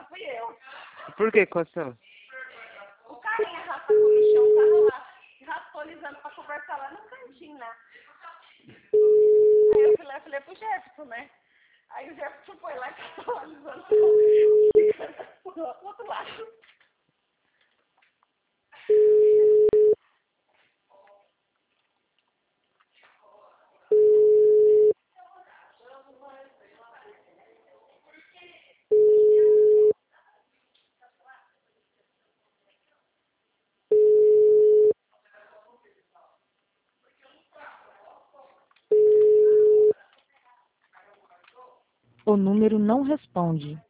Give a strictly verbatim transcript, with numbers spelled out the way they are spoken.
fui eu. Por que coçou? O carinha raspou o lixão, tava lá, raspolizando pra conversar lá no cantinho, né? Aí eu fui lá e falei pro Jefferson, né? Aí o Jefferson foi lá e ficou alisando pro outro lado. O número não responde.